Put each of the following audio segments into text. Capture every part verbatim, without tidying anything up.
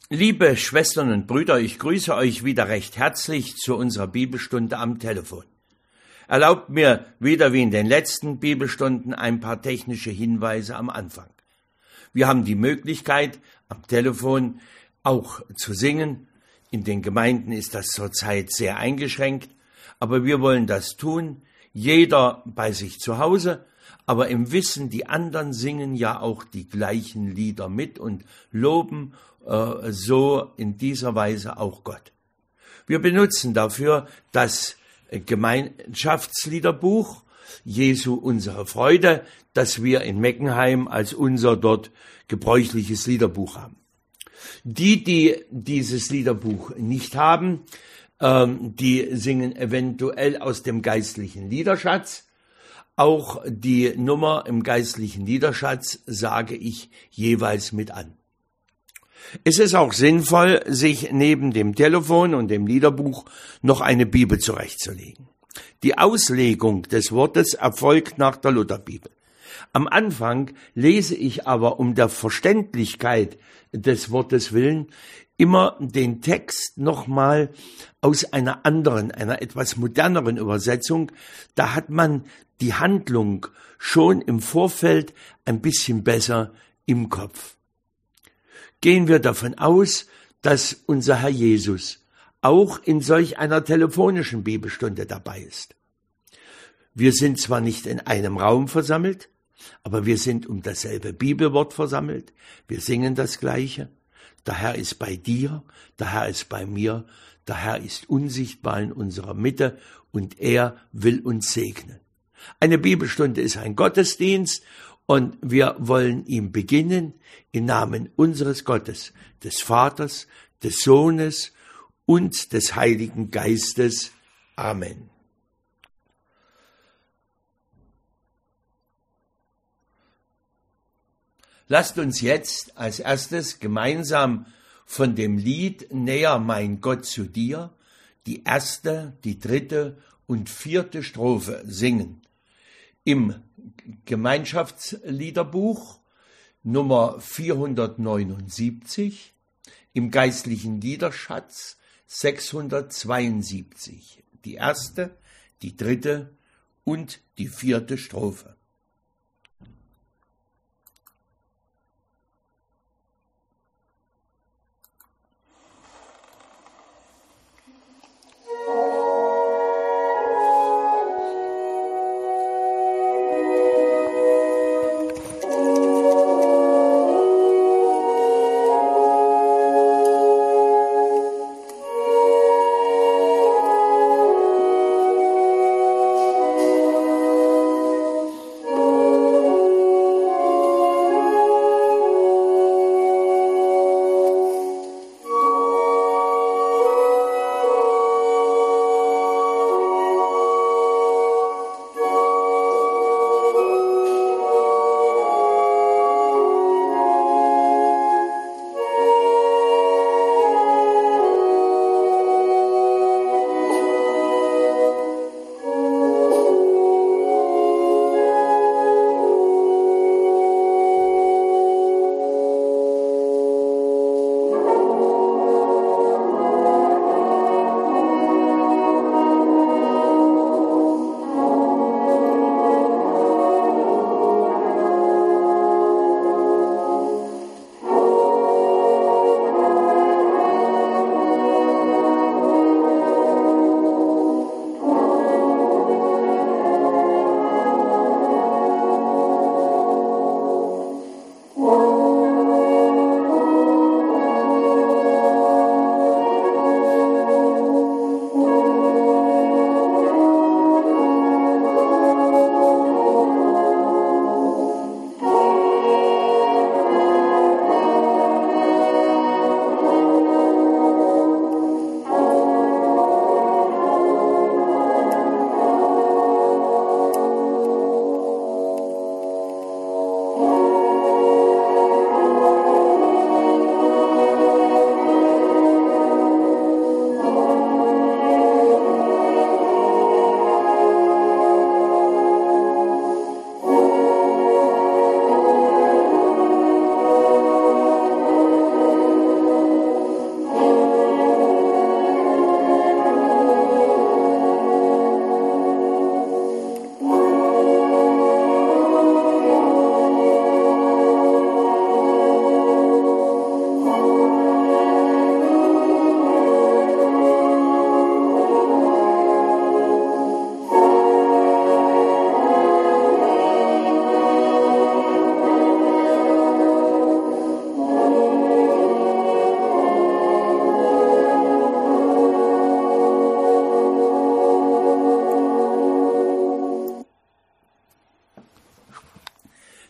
Liebe Schwestern und Brüder, ich grüße euch wieder recht herzlich zu unserer Bibelstunde am Telefon. Erlaubt mir wieder wie in den letzten Bibelstunden ein paar technische Hinweise am Anfang. Wir haben die Möglichkeit, am Telefon auch zu singen. In den Gemeinden ist das zurzeit sehr eingeschränkt, aber wir wollen das tun, jeder bei sich zu Hause, aber im Wissen, die anderen singen ja auch die gleichen Lieder mit und loben äh, so in dieser Weise auch Gott. Wir benutzen dafür das Gemeinschaftsliederbuch Jesu unsere Freude, das wir in Meckenheim als unser dort gebräuchliches Liederbuch haben. Die, die dieses Liederbuch nicht haben, ähm, die singen eventuell aus dem geistlichen Liederschatz. Auch die Nummer im geistlichen Liederschatz sage ich jeweils mit an. Es ist auch sinnvoll, sich neben dem Telefon und dem Liederbuch noch eine Bibel zurechtzulegen. Die Auslegung des Wortes erfolgt nach der Lutherbibel. Am Anfang lese ich aber um der Verständlichkeit des Wortes willen immer den Text nochmal aus einer anderen, einer etwas moderneren Übersetzung. Da hat man die Handlung schon im Vorfeld ein bisschen besser im Kopf. Gehen wir davon aus, dass unser Herr Jesus auch in solch einer telefonischen Bibelstunde dabei ist. Wir sind zwar nicht in einem Raum versammelt, aber wir sind um dasselbe Bibelwort versammelt, wir singen das Gleiche. Der Herr ist bei dir, der Herr ist bei mir, der Herr ist unsichtbar in unserer Mitte und er will uns segnen. Eine Bibelstunde ist ein Gottesdienst und wir wollen ihm beginnen im Namen unseres Gottes, des Vaters, des Sohnes und des Heiligen Geistes. Amen. Lasst uns jetzt als erstes gemeinsam von dem Lied Näher mein Gott zu dir die erste, die dritte und vierte Strophe singen. Im Gemeinschaftsliederbuch Nummer vierhundertneunundsiebzig, im geistlichen Liederschatz sechshundertzweiundsiebzig. Die erste, die dritte und die vierte Strophe.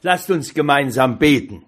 Lasst uns gemeinsam beten.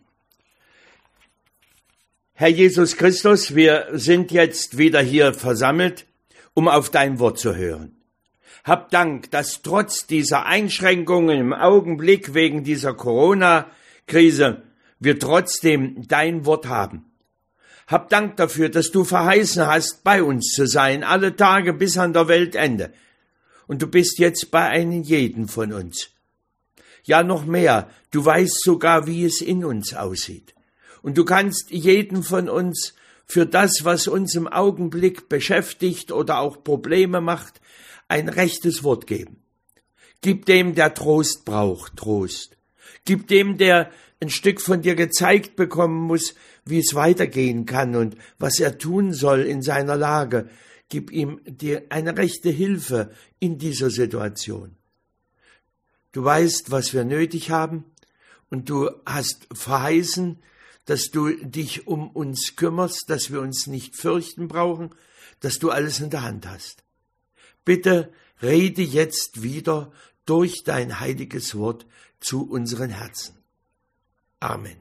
Herr Jesus Christus, wir sind jetzt wieder hier versammelt, um auf dein Wort zu hören. Hab Dank, dass trotz dieser Einschränkungen im Augenblick wegen dieser Corona-Krise wir trotzdem dein Wort haben. Hab Dank dafür, dass du verheißen hast, bei uns zu sein, alle Tage bis an der Weltende. Und du bist jetzt bei einem jeden von uns. Ja, noch mehr, du weißt sogar, wie es in uns aussieht. Und du kannst jeden von uns für das, was uns im Augenblick beschäftigt oder auch Probleme macht, ein rechtes Wort geben. Gib dem, der Trost braucht, Trost. Gib dem, der ein Stück von dir gezeigt bekommen muss, wie es weitergehen kann und was er tun soll in seiner Lage. Gib ihm dir eine rechte Hilfe in dieser Situation. Du weißt, was wir nötig haben, und du hast verheißen, dass du dich um uns kümmerst, dass wir uns nicht fürchten brauchen, dass du alles in der Hand hast. Bitte rede jetzt wieder durch dein heiliges Wort zu unseren Herzen. Amen.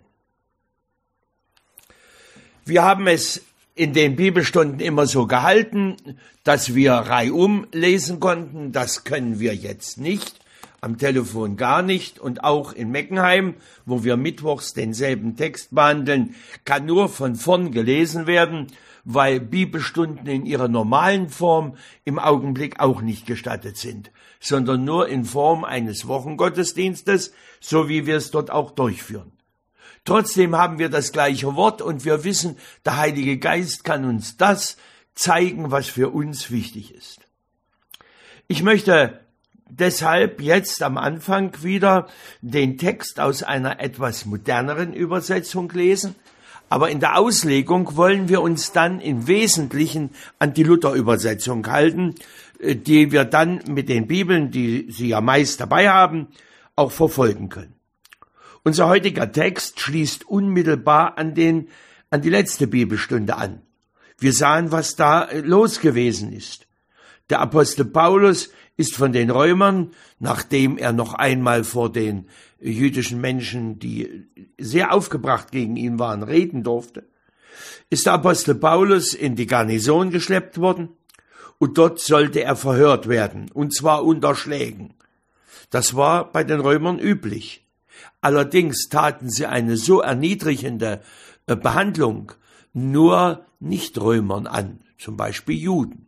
Wir haben es in den Bibelstunden immer so gehalten, dass wir reihum lesen konnten. Das können wir jetzt nicht, am Telefon gar nicht. Und auch in Meckenheim, wo wir mittwochs denselben Text behandeln, kann nur von vorn gelesen werden, weil Bibelstunden in ihrer normalen Form im Augenblick auch nicht gestattet sind, sondern nur in Form eines Wochengottesdienstes, so wie wir es dort auch durchführen. Trotzdem haben wir das gleiche Wort und wir wissen, der Heilige Geist kann uns das zeigen, was für uns wichtig ist. Ich möchte deshalb jetzt am Anfang wieder den Text aus einer etwas moderneren Übersetzung lesen, aber in der Auslegung wollen wir uns dann im Wesentlichen an die Luther-Übersetzung halten, die wir dann mit den Bibeln, die Sie ja meist dabei haben, auch verfolgen können. Unser heutiger Text schließt unmittelbar an den, an die letzte Bibelstunde an. Wir sahen, was da los gewesen ist. Der Apostel Paulus ist von den Römern, nachdem er noch einmal vor den jüdischen Menschen, die sehr aufgebracht gegen ihn waren, reden durfte, ist der Apostel Paulus in die Garnison geschleppt worden und dort sollte er verhört werden, und zwar unter Schlägen. Das war bei den Römern üblich. Allerdings taten sie eine so erniedrigende Behandlung nur Nichtrömern an, zum Beispiel Juden.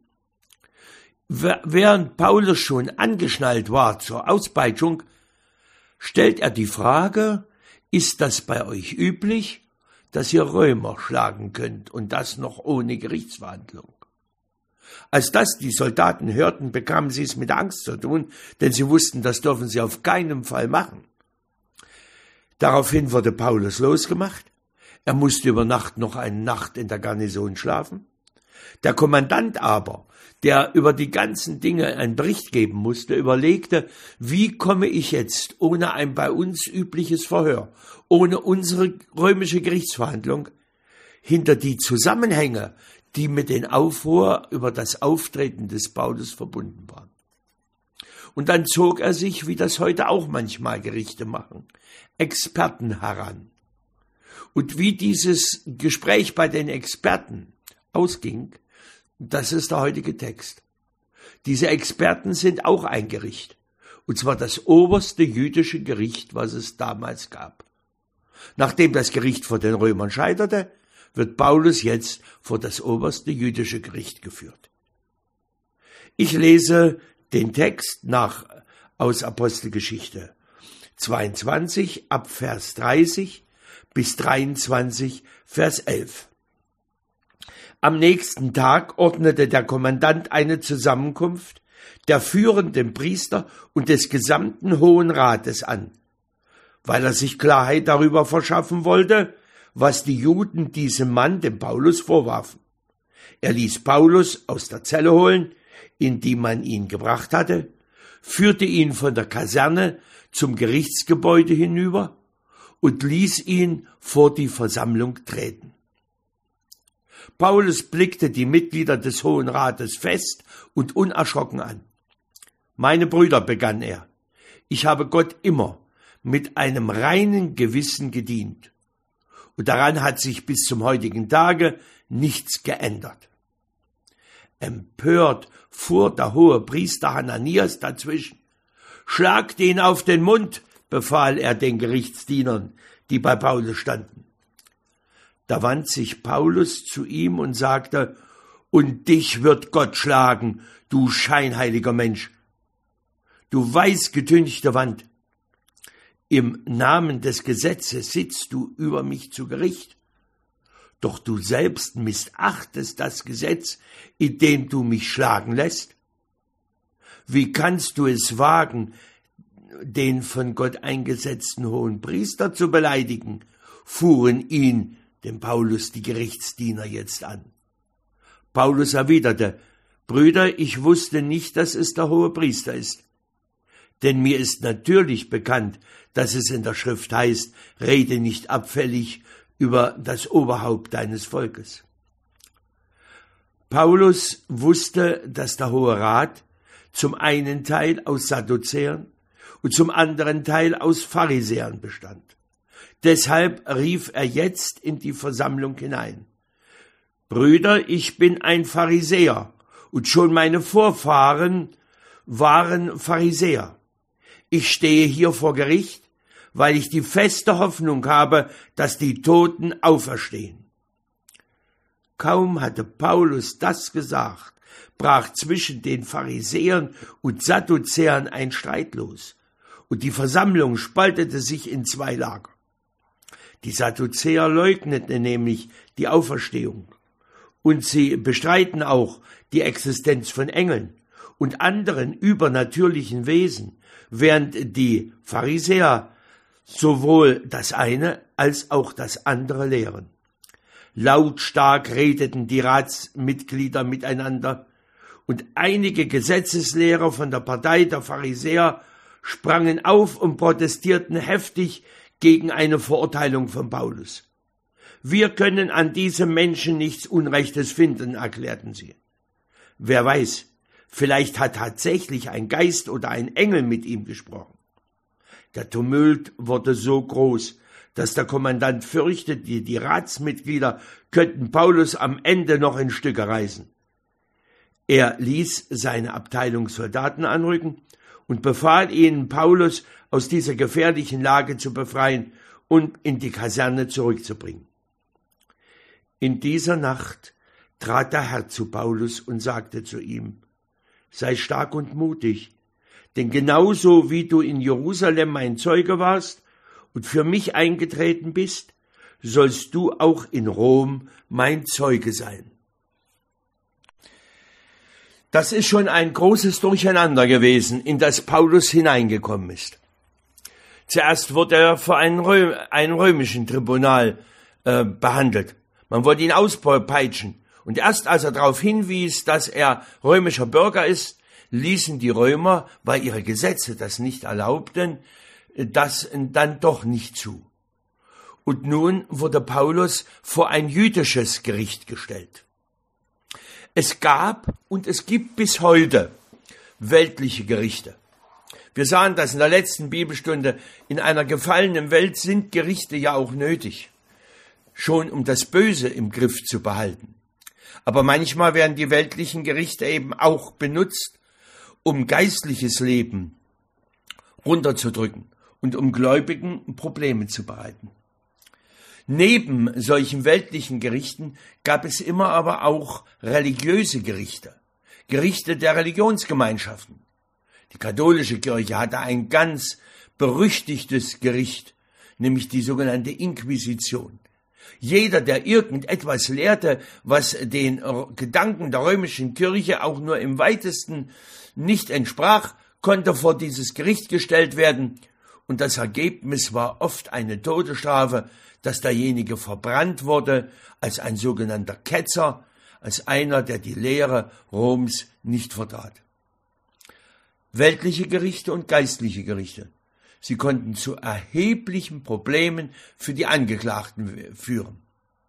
Während Paulus schon angeschnallt war zur Auspeitschung, stellt er die Frage, ist das bei euch üblich, dass ihr Römer schlagen könnt und das noch ohne Gerichtsverhandlung? Als das die Soldaten hörten, bekamen sie es mit Angst zu tun, denn sie wussten, das dürfen sie auf keinen Fall machen. Daraufhin wurde Paulus losgemacht. Er musste über Nacht noch eine Nacht in der Garnison schlafen. Der Kommandant aber, der über die ganzen Dinge einen Bericht geben musste, überlegte, wie komme ich jetzt ohne ein bei uns übliches Verhör, ohne unsere römische Gerichtsverhandlung, hinter die Zusammenhänge, die mit dem Aufruhr über das Auftreten des Paulus verbunden waren. Und dann zog er sich, wie das heute auch manchmal Gerichte machen, Experten heran. Und wie dieses Gespräch bei den Experten ausging, das ist der heutige Text. Diese Experten sind auch ein Gericht, und zwar das oberste jüdische Gericht, was es damals gab. Nachdem das Gericht vor den Römern scheiterte, wird Paulus jetzt vor das oberste jüdische Gericht geführt. Ich lese den Text nach aus Apostelgeschichte zweiundzwanzig ab Vers dreißig bis dreiundzwanzig Vers elf. Am nächsten Tag ordnete der Kommandant eine Zusammenkunft der führenden Priester und des gesamten Hohen Rates an, weil er sich Klarheit darüber verschaffen wollte, was die Juden diesem Mann, dem Paulus, vorwarfen. Er ließ Paulus aus der Zelle holen, in die man ihn gebracht hatte, führte ihn von der Kaserne zum Gerichtsgebäude hinüber und ließ ihn vor die Versammlung treten. Paulus blickte die Mitglieder des Hohen Rates fest und unerschrocken an. »Meine Brüder«, begann er, »ich habe Gott immer mit einem reinen Gewissen gedient. Und daran hat sich bis zum heutigen Tage nichts geändert. Empört fuhr der hohe Priester Hananias dazwischen. »Schlag den auf den Mund«, befahl er den Gerichtsdienern, die bei Paulus standen. Da wandte sich Paulus zu ihm und sagte: »Und dich wird Gott schlagen, du scheinheiliger Mensch, du weißgetünchte Wand. Im Namen des Gesetzes sitzt du über mich zu Gericht. Doch du selbst missachtest das Gesetz, indem du mich schlagen lässt. Wie kannst du es wagen, den von Gott eingesetzten hohen Priester zu beleidigen?« fuhren ihn, dem Paulus, die Gerichtsdiener jetzt an. Paulus erwiderte: »Brüder, ich wusste nicht, dass es der hohe Priester ist. Denn mir ist natürlich bekannt, dass es in der Schrift heißt, rede nicht abfällig über das Oberhaupt deines Volkes.« Paulus wusste, dass der Hohe Rat zum einen Teil aus Sadduzäern und zum anderen Teil aus Pharisäern bestand. Deshalb rief er jetzt in die Versammlung hinein: »Brüder, ich bin ein Pharisäer, und schon meine Vorfahren waren Pharisäer. Ich stehe hier vor Gericht, weil ich die feste Hoffnung habe, dass die Toten auferstehen.« Kaum hatte Paulus das gesagt, brach zwischen den Pharisäern und Sadduzäern ein Streit los, und die Versammlung spaltete sich in zwei Lager. Die Sadduzäer leugneten nämlich die Auferstehung, und sie bestreiten auch die Existenz von Engeln und anderen übernatürlichen Wesen, während die Pharisäer sowohl das eine als auch das andere lehren. Lautstark redeten die Ratsmitglieder miteinander, und einige Gesetzeslehrer von der Partei der Pharisäer sprangen auf und protestierten heftig gegen eine Verurteilung von Paulus. »Wir können an diesem Menschen nichts Unrechtes finden«, erklärten sie. Wer weiß, vielleicht hat tatsächlich ein Geist oder ein Engel mit ihm gesprochen. Der Tumult wurde so groß, dass der Kommandant fürchtete, die Ratsmitglieder könnten Paulus am Ende noch in Stücke reißen. Er ließ seine Abteilung Soldaten anrücken und befahl ihnen, Paulus aus dieser gefährlichen Lage zu befreien und in die Kaserne zurückzubringen. In dieser Nacht trat der Herr zu Paulus und sagte zu ihm: »Sei stark und mutig, denn genauso wie du in Jerusalem mein Zeuge warst und für mich eingetreten bist, sollst du auch in Rom mein Zeuge sein.« Das ist schon ein großes Durcheinander gewesen, in das Paulus hineingekommen ist. Zuerst wurde er vor einem, Röm, einem römischen Tribunal äh, behandelt. Man wollte ihn auspeitschen. Und erst als er darauf hinwies, dass er römischer Bürger ist, ließen die Römer, weil ihre Gesetze das nicht erlaubten, das dann doch nicht zu. Und nun wurde Paulus vor ein jüdisches Gericht gestellt. Es gab und es gibt bis heute weltliche Gerichte. Wir sahen das in der letzten Bibelstunde. In einer gefallenen Welt sind Gerichte ja auch nötig, schon um das Böse im Griff zu behalten. Aber manchmal werden die weltlichen Gerichte eben auch benutzt, um geistliches Leben runterzudrücken und um Gläubigen Probleme zu bereiten. Neben solchen weltlichen Gerichten gab es immer aber auch religiöse Gerichte, Gerichte der Religionsgemeinschaften. Die katholische Kirche hatte ein ganz berüchtigtes Gericht, nämlich die sogenannte Inquisition. Jeder, der irgendetwas lehrte, was den Gedanken der römischen Kirche auch nur im weitesten nicht entsprach, konnte vor dieses Gericht gestellt werden, und das Ergebnis war oft eine Todesstrafe, dass derjenige verbrannt wurde als ein sogenannter Ketzer, als einer, der die Lehre Roms nicht vertrat. Weltliche Gerichte und geistliche Gerichte, sie konnten zu erheblichen Problemen für die Angeklagten führen.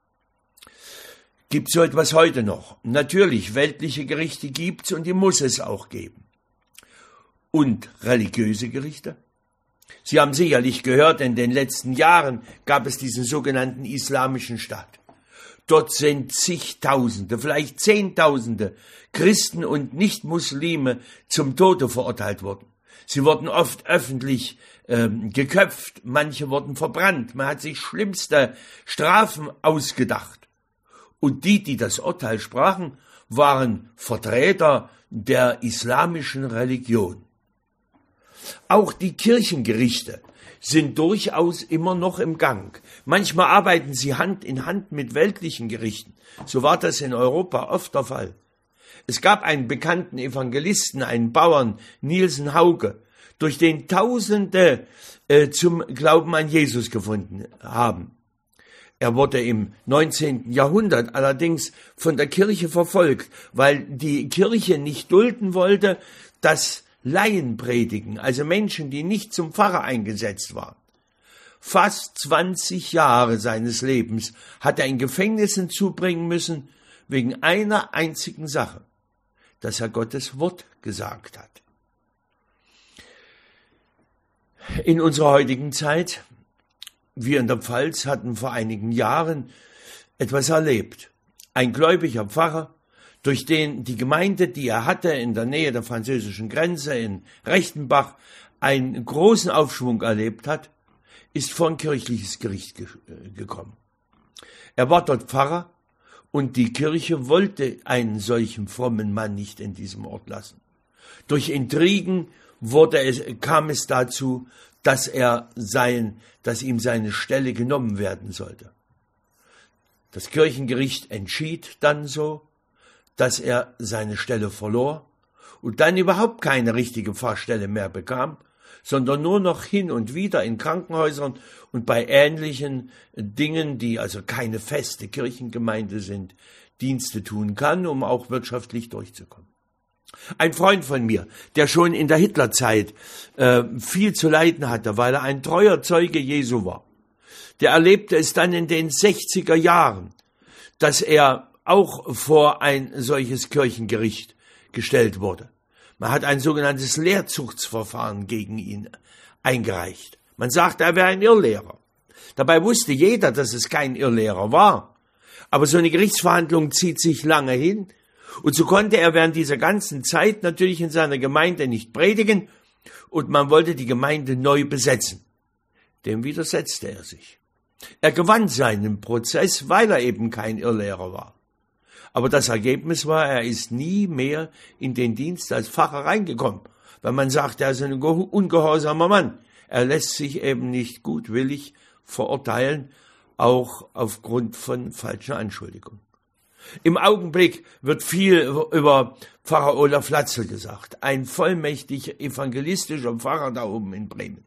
Gibt so etwas heute noch? Natürlich, weltliche Gerichte gibt's und die muss es auch geben. Und religiöse Gerichte? Sie haben sicherlich gehört, in den letzten Jahren gab es diesen sogenannten Islamischen Staat. Dort sind zigtausende, vielleicht zehntausende Christen und Nichtmuslime zum Tode verurteilt worden. Sie wurden oft öffentlich ähm, geköpft, manche wurden verbrannt. Man hat sich schlimmste Strafen ausgedacht. Und die, die das Urteil sprachen, waren Vertreter der islamischen Religion. Auch die Kirchengerichte sind durchaus immer noch im Gang. Manchmal arbeiten sie Hand in Hand mit weltlichen Gerichten. So war das in Europa oft der Fall. Es gab einen bekannten Evangelisten, einen Bauern, Nielsen Hauge, durch den Tausende äh, zum Glauben an Jesus gefunden haben. Er wurde im neunzehnten Jahrhundert allerdings von der Kirche verfolgt, weil die Kirche nicht dulden wollte, dass Laien predigen, also Menschen, die nicht zum Pfarrer eingesetzt waren. Fast zwanzig Jahre seines Lebens hat er in Gefängnissen zubringen müssen, wegen einer einzigen Sache, dass er Gottes Wort gesagt hat. In unserer heutigen Zeit, wir in der Pfalz hatten vor einigen Jahren etwas erlebt. Ein gläubiger Pfarrer, durch den die Gemeinde, die er hatte in der Nähe der französischen Grenze in Rechtenbach, einen großen Aufschwung erlebt hat, ist vor ein kirchliches Gericht ge- gekommen. Er war dort Pfarrer und die Kirche wollte einen solchen frommen Mann nicht in diesem Ort lassen. Durch Intrigen wurde es, kam es dazu, dass er sein, dass ihm seine Stelle genommen werden sollte. Das Kirchengericht entschied dann so, dass er seine Stelle verlor und dann überhaupt keine richtige Pfarrstelle mehr bekam, sondern nur noch hin und wieder in Krankenhäusern und bei ähnlichen Dingen, die also keine feste Kirchengemeinde sind, Dienste tun kann, um auch wirtschaftlich durchzukommen. Ein Freund von mir, der schon in der Hitlerzeit äh, viel zu leiden hatte, weil er ein treuer Zeuge Jesu war, der erlebte es dann in den sechziger Jahren, dass er auch vor ein solches Kirchengericht gestellt wurde. Man hat ein sogenanntes Lehrzuchtsverfahren gegen ihn eingereicht. Man sagte, er wäre ein Irrlehrer. Dabei wusste jeder, dass es kein Irrlehrer war. Aber so eine Gerichtsverhandlung zieht sich lange hin. Und so konnte er während dieser ganzen Zeit natürlich in seiner Gemeinde nicht predigen. Und man wollte die Gemeinde neu besetzen. Dem widersetzte er sich. Er gewann seinen Prozess, weil er eben kein Irrlehrer war. Aber das Ergebnis war, er ist nie mehr in den Dienst als Pfarrer reingekommen, weil man sagt, er ist ein ungehorsamer Mann. Er lässt sich eben nicht gutwillig verurteilen, auch aufgrund von falschen Anschuldigungen. Im Augenblick wird viel über Pfarrer Olaf Latzel gesagt, ein vollmächtig evangelistischer Pfarrer da oben in Bremen.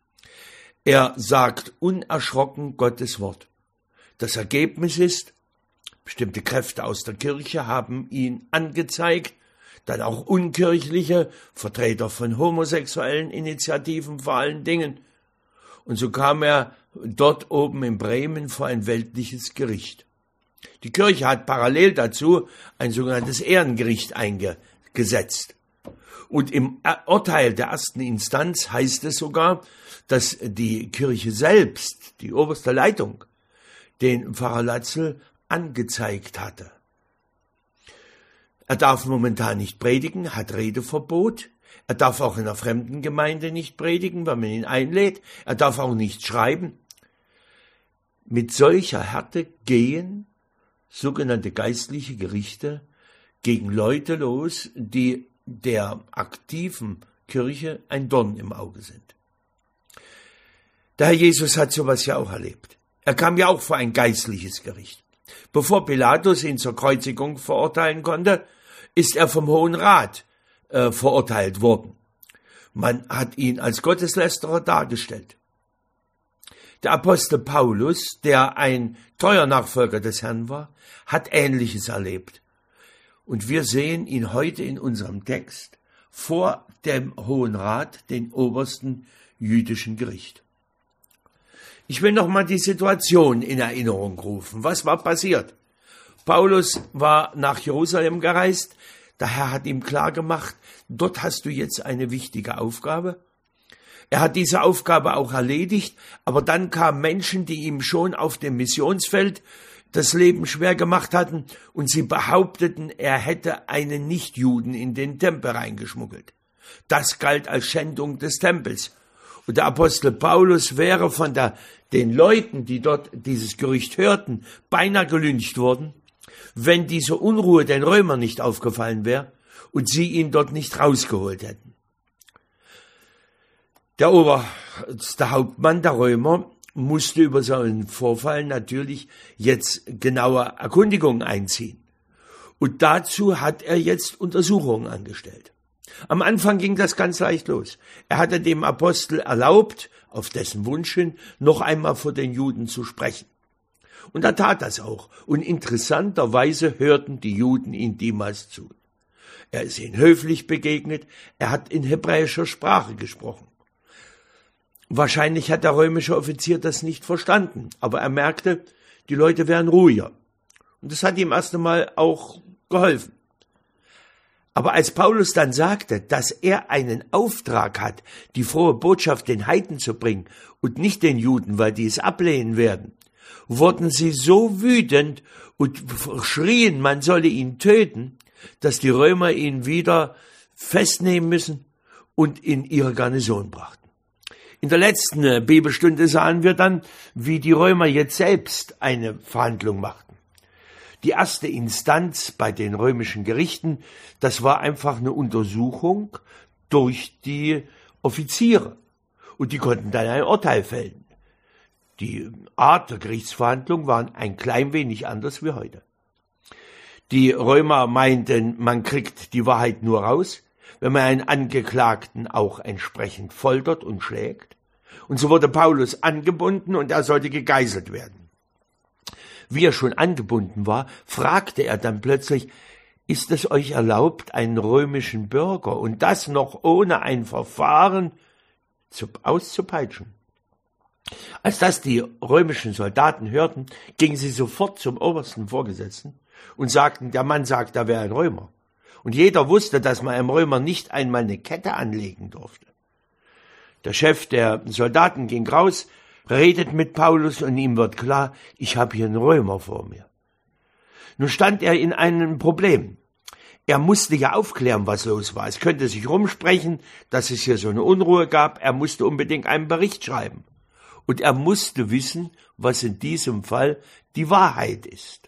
Er sagt unerschrocken Gottes Wort. Das Ergebnis ist, bestimmte Kräfte aus der Kirche haben ihn angezeigt, dann auch unkirchliche, Vertreter von homosexuellen Initiativen vor allen Dingen. Und so kam er dort oben in Bremen vor ein weltliches Gericht. Die Kirche hat parallel dazu ein sogenanntes Ehrengericht eingesetzt. Und im Urteil der ersten Instanz heißt es sogar, dass die Kirche selbst, die oberste Leitung, den Pfarrer Latzel angezeigt hatte. Er darf momentan nicht predigen, hat Redeverbot. Er darf auch in einer fremden Gemeinde nicht predigen, wenn man ihn einlädt. Er darf auch nicht schreiben. Mit solcher Härte gehen sogenannte geistliche Gerichte gegen Leute los, die der aktiven Kirche ein Dorn im Auge sind. Der Herr Jesus hat sowas ja auch erlebt. Er kam ja auch vor ein geistliches Gericht. Bevor Pilatus ihn zur Kreuzigung verurteilen konnte, ist er vom Hohen Rat äh, verurteilt worden. Man hat ihn als Gotteslästerer dargestellt. Der Apostel Paulus, der ein treuer Nachfolger des Herrn war, hat Ähnliches erlebt. Und wir sehen ihn heute in unserem Text vor dem Hohen Rat, dem obersten jüdischen Gericht. Ich will noch mal die Situation in Erinnerung rufen. Was war passiert? Paulus war nach Jerusalem gereist. Der Herr hat ihm klargemacht, dort hast du jetzt eine wichtige Aufgabe. Er hat diese Aufgabe auch erledigt, aber dann kamen Menschen, die ihm schon auf dem Missionsfeld das Leben schwer gemacht hatten, und sie behaupteten, er hätte einen Nichtjuden in den Tempel reingeschmuggelt. Das galt als Schändung des Tempels. Und der Apostel Paulus wäre von der, den Leuten, die dort dieses Gerücht hörten, beinahe gelyncht worden, wenn diese Unruhe den Römern nicht aufgefallen wäre und sie ihn dort nicht rausgeholt hätten. Der oberste Hauptmann der Römer musste über so einen Vorfall natürlich jetzt genaue Erkundigungen einziehen. Und dazu hat er jetzt Untersuchungen angestellt. Am Anfang ging das ganz leicht los. Er hatte dem Apostel erlaubt, auf dessen Wunsch hin, noch einmal vor den Juden zu sprechen. Und er tat das auch. Und interessanterweise hörten die Juden ihm niemals zu. Er ist ihnen höflich begegnet. Er hat in hebräischer Sprache gesprochen. Wahrscheinlich hat der römische Offizier das nicht verstanden, aber er merkte, die Leute wären ruhiger. Und das hat ihm erst einmal auch geholfen. Aber als Paulus dann sagte, dass er einen Auftrag hat, die frohe Botschaft den Heiden zu bringen und nicht den Juden, weil die es ablehnen werden, wurden sie so wütend und schrien, man solle ihn töten, dass die Römer ihn wieder festnehmen müssen und in ihre Garnison brachten. In der letzten Bibelstunde sahen wir dann, wie die Römer jetzt selbst eine Verhandlung machten. Die erste Instanz bei den römischen Gerichten, das war einfach eine Untersuchung durch die Offiziere. Und die konnten dann ein Urteil fällen. Die Art der Gerichtsverhandlung war ein klein wenig anders wie heute. Die Römer meinten, man kriegt die Wahrheit nur raus, wenn man einen Angeklagten auch entsprechend foltert und schlägt. Und so wurde Paulus angebunden und er sollte gegeißelt werden. Wie er schon angebunden war, fragte er dann plötzlich, ist es euch erlaubt, einen römischen Bürger, und das noch ohne ein Verfahren, zu, auszupeitschen? Als das die römischen Soldaten hörten, gingen sie sofort zum obersten Vorgesetzten und sagten, der Mann sagt, er wäre ein Römer. Und jeder wusste, dass man einem Römer nicht einmal eine Kette anlegen durfte. Der Chef der Soldaten ging raus, redet mit Paulus und ihm wird klar, ich habe hier einen Römer vor mir. Nun stand er in einem Problem. Er musste ja aufklären, was los war. Es könnte sich rumsprechen, dass es hier so eine Unruhe gab. Er musste unbedingt einen Bericht schreiben. Und er musste wissen, was in diesem Fall die Wahrheit ist.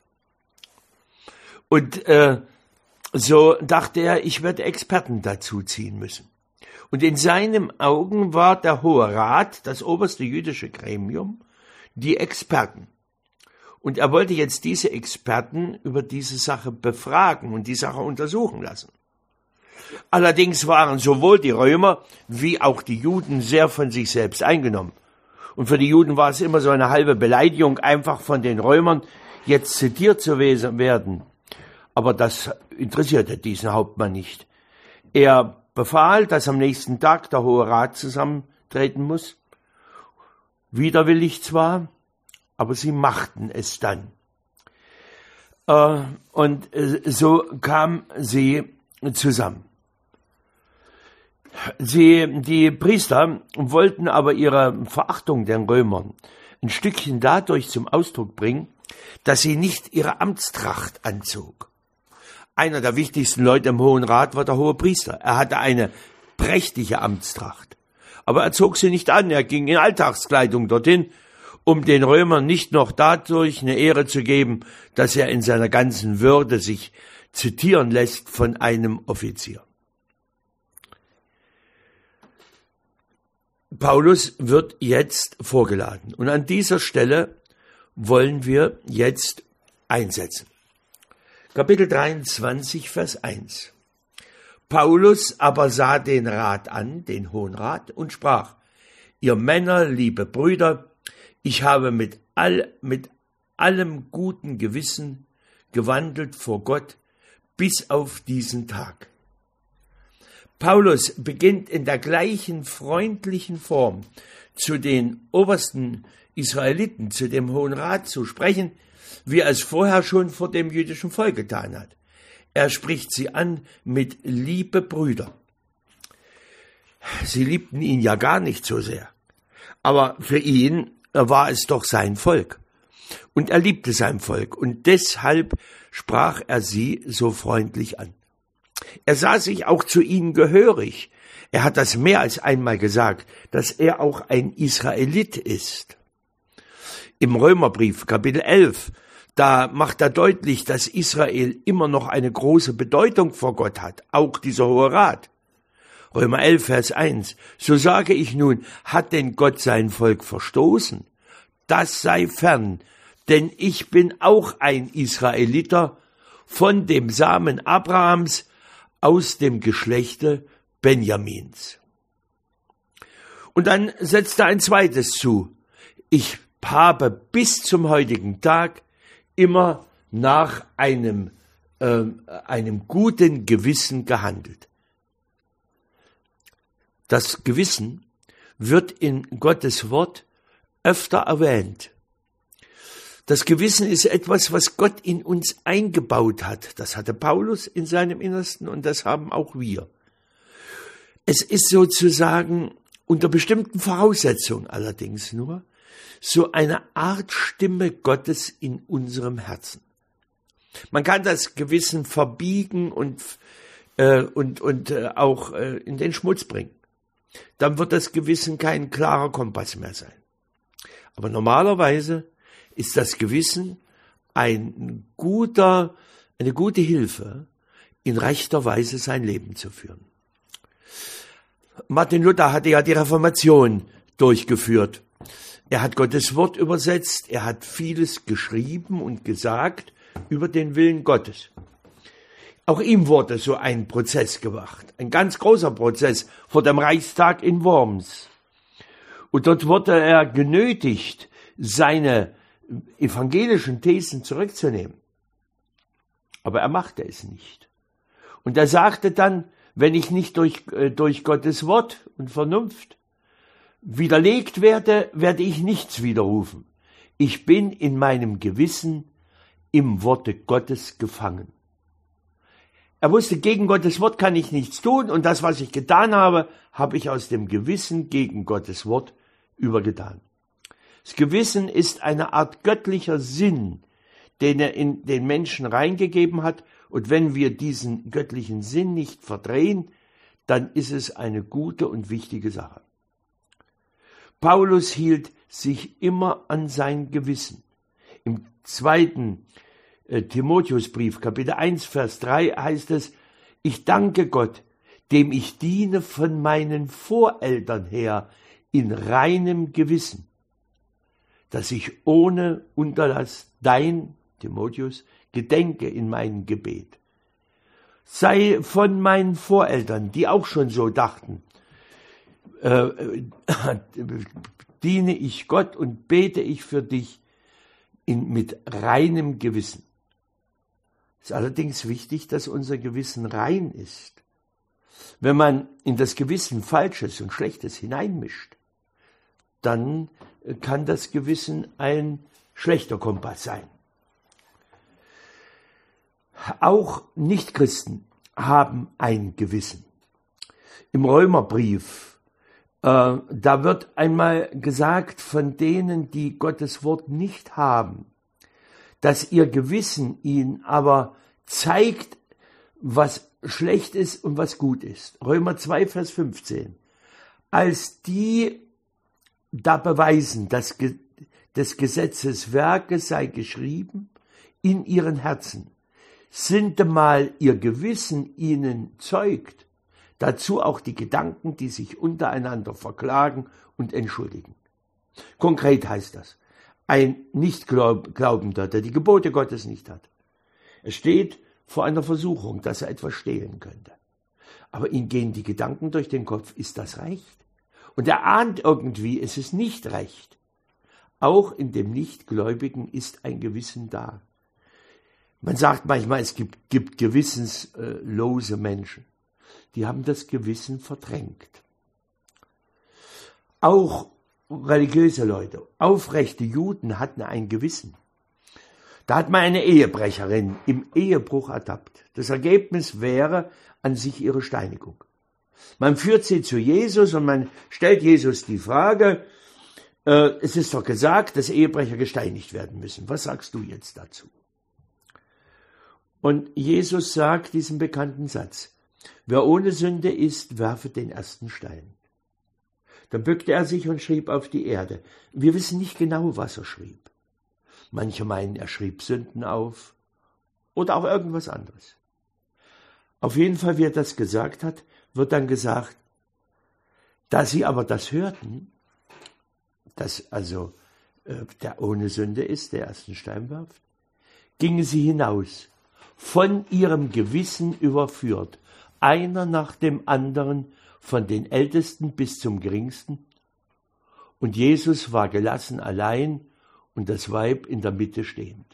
Und äh, so dachte er, ich werde Experten dazu ziehen müssen. Und in seinen Augen war der Hohe Rat, das oberste jüdische Gremium, die Experten. Und er wollte jetzt diese Experten über diese Sache befragen und die Sache untersuchen lassen. Allerdings waren sowohl die Römer wie auch die Juden sehr von sich selbst eingenommen. Und für die Juden war es immer so eine halbe Beleidigung, einfach von den Römern jetzt zitiert zu werden. Aber das interessierte diesen Hauptmann nicht. Er befahl, dass am nächsten Tag der Hohe Rat zusammentreten muss. Widerwillig zwar, aber sie machten es dann. Äh, und äh, so kamen sie zusammen. Sie, die Priester wollten aber ihre Verachtung den Römern ein Stückchen dadurch zum Ausdruck bringen, dass sie nicht ihre Amtstracht anzog. Einer der wichtigsten Leute im Hohen Rat war der Hohepriester. Er hatte eine prächtige Amtstracht. Aber er zog sie nicht an, er ging in Alltagskleidung dorthin, um den Römern nicht noch dadurch eine Ehre zu geben, dass er in seiner ganzen Würde sich zitieren lässt von einem Offizier. Paulus wird jetzt vorgeladen und an dieser Stelle wollen wir jetzt einsetzen. Kapitel dreiundzwanzig, Vers eins. Paulus aber sah den Rat an, den Hohen Rat, und sprach, ihr Männer, liebe Brüder, ich habe mit, all, mit allem guten Gewissen gewandelt vor Gott bis auf diesen Tag. Paulus beginnt in der gleichen freundlichen Form zu den obersten Israeliten, zu dem Hohen Rat zu sprechen, wie er es vorher schon vor dem jüdischen Volk getan hat. Er spricht sie an mit liebe Brüder. Sie liebten ihn ja gar nicht so sehr. Aber für ihn war es doch sein Volk. Und er liebte sein Volk. Und deshalb sprach er sie so freundlich an. Er sah sich auch zu ihnen gehörig. Er hat das mehr als einmal gesagt, dass er auch ein Israelit ist. Im Römerbrief, Kapitel elf, da macht er deutlich, dass Israel immer noch eine große Bedeutung vor Gott hat, auch dieser Hohe Rat. Römer elf, Vers eins, so sage ich nun, hat denn Gott sein Volk verstoßen? Das sei fern, denn ich bin auch ein Israeliter von dem Samen Abrahams aus dem Geschlechte Benjamins. Und dann setzt er ein zweites zu. Ich habe bis zum heutigen Tag immer nach einem, äh, einem guten Gewissen gehandelt. Das Gewissen wird in Gottes Wort öfter erwähnt. Das Gewissen ist etwas, was Gott in uns eingebaut hat. Das hatte Paulus in seinem Innersten und das haben auch wir. Es ist sozusagen unter bestimmten Voraussetzungen allerdings nur so eine Art Stimme Gottes in unserem Herzen. Man kann das Gewissen verbiegen und, äh, und, und äh, auch äh, in den Schmutz bringen. Dann wird das Gewissen kein klarer Kompass mehr sein. Aber normalerweise ist das Gewissen ein guter, eine gute Hilfe, in rechter Weise sein Leben zu führen. Martin Luther hatte ja die Reformation durchgeführt. Er hat Gottes Wort übersetzt, er hat vieles geschrieben und gesagt über den Willen Gottes. Auch ihm wurde so ein Prozess gemacht, ein ganz großer Prozess vor dem Reichstag in Worms. Und dort wurde er genötigt, seine evangelischen Thesen zurückzunehmen. Aber er machte es nicht. Und er sagte dann, wenn ich nicht durch, äh, durch Gottes Wort und Vernunft widerlegt werde, werde ich nichts widerrufen. Ich bin in meinem Gewissen im Worte Gottes gefangen. Er wusste, gegen Gottes Wort kann ich nichts tun und das, was ich getan habe, habe ich aus dem Gewissen gegen Gottes Wort übergetan. Das Gewissen ist eine Art göttlicher Sinn, den er in den Menschen reingegeben hat. Und wenn wir diesen göttlichen Sinn nicht verdrehen, dann ist es eine gute und wichtige Sache. Paulus hielt sich immer an sein Gewissen. Im zweiten äh, Timotheusbrief, Kapitel eins, Vers drei heißt es, ich danke Gott, dem ich diene von meinen Voreltern her in reinem Gewissen, dass ich ohne Unterlass dein, Timotheus, gedenke in meinem Gebet. Sei von meinen Voreltern, die auch schon so dachten, äh, diene ich Gott und bete ich für dich in, mit reinem Gewissen. Es ist allerdings wichtig, dass unser Gewissen rein ist. Wenn man in das Gewissen Falsches und Schlechtes hineinmischt, dann kann das Gewissen ein schlechter Kompass sein. Auch Nichtchristen haben ein Gewissen. Im Römerbrief, äh, da wird einmal gesagt von denen, die Gottes Wort nicht haben, dass ihr Gewissen ihnen aber zeigt, was schlecht ist und was gut ist. Römer zwei, Vers fünfzehn. Als die da beweisen, dass ge- des Gesetzes Werke sei geschrieben in ihren Herzen, sintemal ihr Gewissen ihnen zeugt, dazu auch die Gedanken, die sich untereinander verklagen und entschuldigen. Konkret heißt das, ein Nichtglaubender, der die Gebote Gottes nicht hat, er steht vor einer Versuchung, dass er etwas stehlen könnte. Aber ihm gehen die Gedanken durch den Kopf, ist das recht? Und er ahnt irgendwie, es ist nicht recht. Auch in dem Nichtgläubigen ist ein Gewissen da. Man sagt manchmal, es gibt, gibt gewissenslose Menschen. Die haben das Gewissen verdrängt. Auch religiöse Leute, aufrechte Juden hatten ein Gewissen. Da hat man eine Ehebrecherin im Ehebruch ertappt. Das Ergebnis wäre an sich ihre Steinigung. Man führt sie zu Jesus und man stellt Jesus die Frage, äh, es ist doch gesagt, dass Ehebrecher gesteinigt werden müssen. Was sagst du jetzt dazu? Und Jesus sagt diesen bekannten Satz, wer ohne Sünde ist, werfe den ersten Stein. Dann bückte er sich und schrieb auf die Erde. Wir wissen nicht genau, was er schrieb. Manche meinen, er schrieb Sünden auf oder auch irgendwas anderes. Auf jeden Fall, wie er das gesagt hat, wird dann gesagt, da sie aber das hörten, dass also äh, der ohne Sünde ist, der ersten Stein wirft, gingen sie hinaus, von ihrem Gewissen überführt, einer nach dem anderen, von den Ältesten bis zum Geringsten. Und Jesus war gelassen allein und das Weib in der Mitte stehend.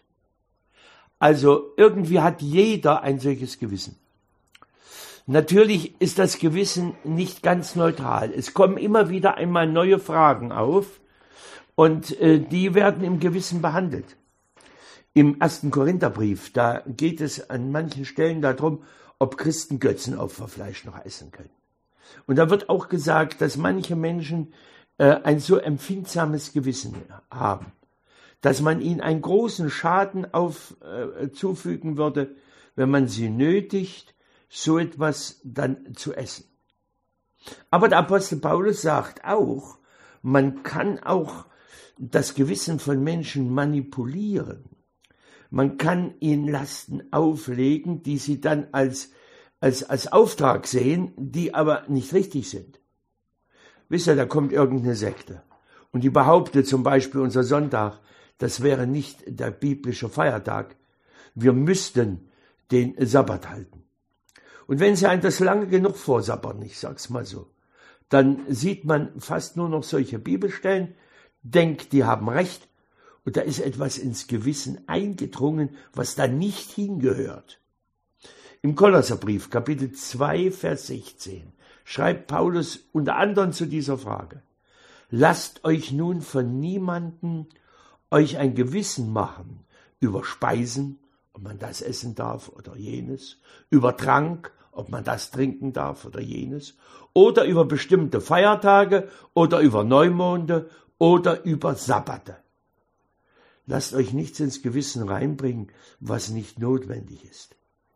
Also irgendwie hat jeder ein solches Gewissen. Natürlich ist das Gewissen nicht ganz neutral. Es kommen immer wieder einmal neue Fragen auf und äh, die werden im Gewissen behandelt. Im ersten Korintherbrief, da geht es an manchen Stellen darum, ob Christen Götzenopferfleisch noch essen können. Und da wird auch gesagt, dass manche Menschen äh, ein so empfindsames Gewissen haben, dass man ihnen einen großen Schaden auf, äh, zufügen würde, wenn man sie nötigt, so etwas dann zu essen. Aber der Apostel Paulus sagt auch, man kann auch das Gewissen von Menschen manipulieren. Man kann ihnen Lasten auflegen, die sie dann als, als, als Auftrag sehen, die aber nicht richtig sind. Wisst ihr, da kommt irgendeine Sekte und die behauptet zum Beispiel, unser Sonntag, das wäre nicht der biblische Feiertag. Wir müssten den Sabbat halten. Und wenn sie einen das lange genug vorsabbern, ich sag's mal so, dann sieht man fast nur noch solche Bibelstellen, denkt, die haben recht, und da ist etwas ins Gewissen eingedrungen, was da nicht hingehört. Im Kolosserbrief, Kapitel zwei, Vers sechzehn, schreibt Paulus unter anderem zu dieser Frage, lasst euch nun von niemandem euch ein Gewissen machen über Speisen, ob man das essen darf oder jenes, über Trank, ob man das trinken darf oder jenes, oder über bestimmte Feiertage oder über Neumonde oder über Sabbate. Lasst euch nichts ins Gewissen reinbringen, was nicht notwendig ist.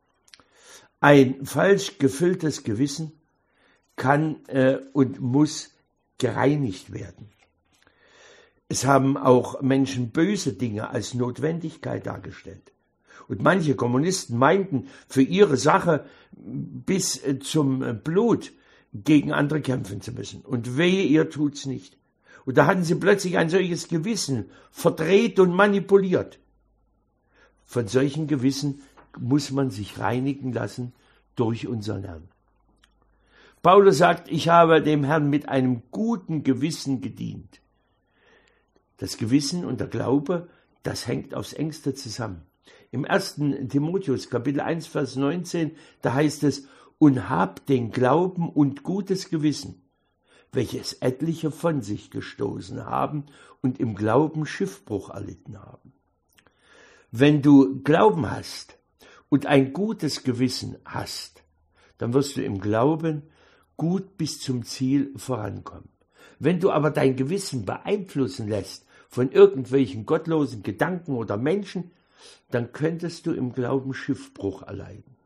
Ein falsch gefülltes Gewissen kann äh, und muss gereinigt werden. Es haben auch Menschen böse Dinge als Notwendigkeit dargestellt. Und manche Kommunisten meinten, für ihre Sache bis zum Blut gegen andere kämpfen zu müssen. Und wehe, ihr tut's nicht. Und da hatten sie plötzlich ein solches Gewissen verdreht und manipuliert. Von solchen Gewissen muss man sich reinigen lassen durch unseren Herrn. Paulus sagt, ich habe dem Herrn mit einem guten Gewissen gedient. Das Gewissen und der Glaube, das hängt aufs Engste zusammen. Im ersten Timotheus, Kapitel eins, Vers neunzehn, da heißt es, und habt den Glauben und gutes Gewissen, welches etliche von sich gestoßen haben und im Glauben Schiffbruch erlitten haben. Wenn du Glauben hast und ein gutes Gewissen hast, dann wirst du im Glauben gut bis zum Ziel vorankommen. Wenn du aber dein Gewissen beeinflussen lässt von irgendwelchen gottlosen Gedanken oder Menschen, dann könntest du im Glauben Schiffbruch erleiden.